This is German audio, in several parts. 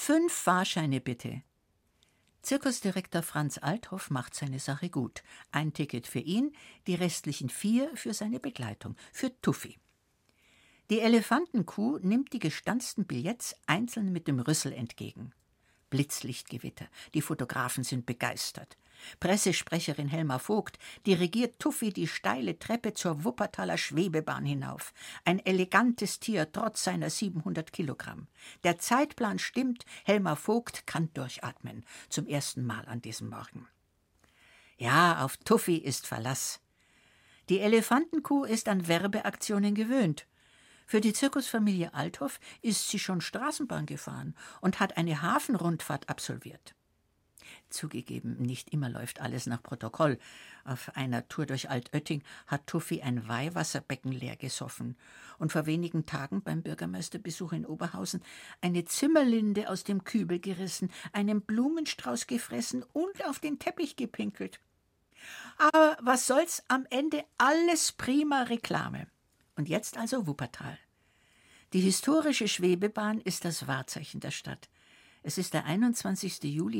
5 Fahrscheine bitte. Zirkusdirektor Franz Althoff macht seine Sache gut. Ein Ticket für ihn, die restlichen 4 für seine Begleitung, für Tuffy. Die Elefantenkuh nimmt die gestanzten Billets einzeln mit dem Rüssel entgegen. Blitzlichtgewitter, die Fotografen sind begeistert. Pressesprecherin Helma Vogt dirigiert Tuffy die steile Treppe zur Wuppertaler Schwebebahn hinauf. Ein elegantes Tier trotz seiner 700 Kilogramm. Der Zeitplan stimmt, Helma Vogt kann durchatmen. Zum ersten Mal an diesem Morgen. Ja, auf Tuffy ist Verlass. Die Elefantenkuh ist an Werbeaktionen gewöhnt. Für die Zirkusfamilie Althoff ist sie schon Straßenbahn gefahren und hat eine Hafenrundfahrt absolviert. Zugegeben, nicht immer läuft alles nach Protokoll. Auf einer Tour durch Altötting hat Tuffy ein Weihwasserbecken leer gesoffen und vor wenigen Tagen beim Bürgermeisterbesuch in Oberhausen eine Zimmerlinde aus dem Kübel gerissen, einen Blumenstrauß gefressen und auf den Teppich gepinkelt. Aber was soll's, am Ende alles prima Reklame. Und jetzt also Wuppertal. Die historische Schwebebahn ist das Wahrzeichen der Stadt. Es ist der 21. Juli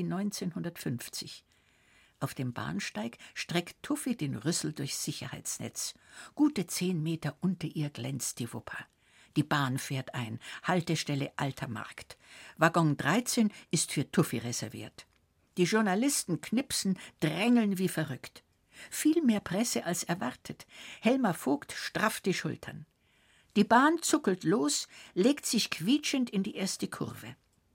1950. Auf dem Bahnsteig streckt Tuffy den Rüssel durchs Sicherheitsnetz. Gute 10 Meter unter ihr glänzt die Wupper. Die Bahn fährt ein, Haltestelle Alter Markt. Waggon 13 ist für Tuffy reserviert. Die Journalisten knipsen, drängeln wie verrückt. Viel mehr Presse als erwartet. Helma Vogt strafft die Schultern. Die Bahn zuckelt los, legt sich quietschend in die erste Kurve.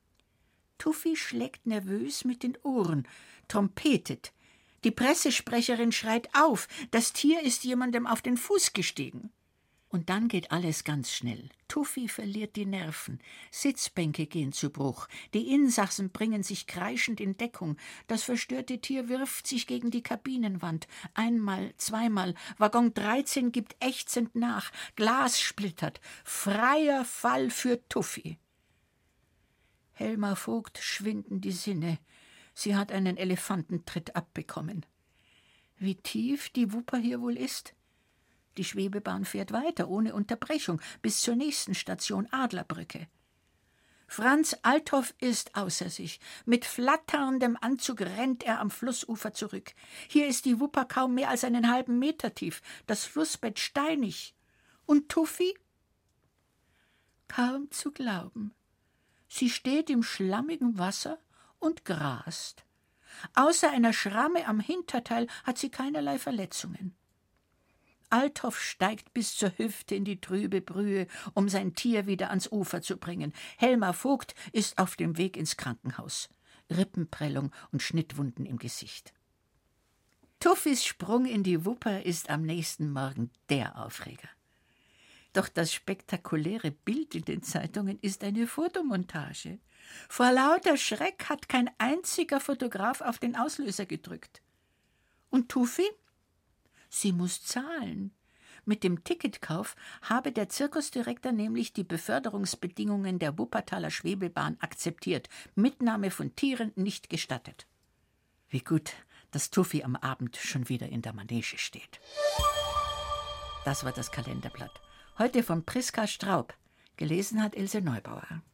Tuffy schlägt nervös mit den Ohren, trompetet. Die Pressesprecherin schreit auf, das Tier ist jemandem auf den Fuß gestiegen. Und dann geht alles ganz schnell. Tuffy verliert die Nerven. Sitzbänke gehen zu Bruch. Die Insassen bringen sich kreischend in Deckung. Das verstörte Tier wirft sich gegen die Kabinenwand. Einmal, zweimal. Waggon 13 gibt ächzend nach. Glas splittert. Freier Fall für Tuffy. Helma Vogt schwinden die Sinne. Sie hat einen Elefantentritt abbekommen. Wie tief die Wupper hier wohl ist? Die Schwebebahn fährt weiter, ohne Unterbrechung, bis zur nächsten Station Adlerbrücke. Franz Althoff ist außer sich. Mit flatterndem Anzug rennt er am Flussufer zurück. Hier ist die Wupper kaum mehr als einen halben Meter tief, das Flussbett steinig. Und Tuffy? Kaum zu glauben. Sie steht im schlammigen Wasser und grast. Außer einer Schramme am Hinterteil hat sie keinerlei Verletzungen. Althoff steigt bis zur Hüfte in die trübe Brühe, um sein Tier wieder ans Ufer zu bringen. Helma Vogt ist auf dem Weg ins Krankenhaus. Rippenprellung und Schnittwunden im Gesicht. Tuffys Sprung in die Wupper ist am nächsten Morgen der Aufreger. Doch das spektakuläre Bild in den Zeitungen ist eine Fotomontage. Vor lauter Schreck hat kein einziger Fotograf auf den Auslöser gedrückt. Und Tuffy? Sie muss zahlen. Mit dem Ticketkauf habe der Zirkusdirektor nämlich die Beförderungsbedingungen der Wuppertaler Schwebebahn akzeptiert. Mitnahme von Tieren nicht gestattet. Wie gut, dass Tuffy am Abend schon wieder in der Manege steht. Das war das Kalenderblatt. Heute von Priska Straub. Gelesen hat Ilse Neubauer.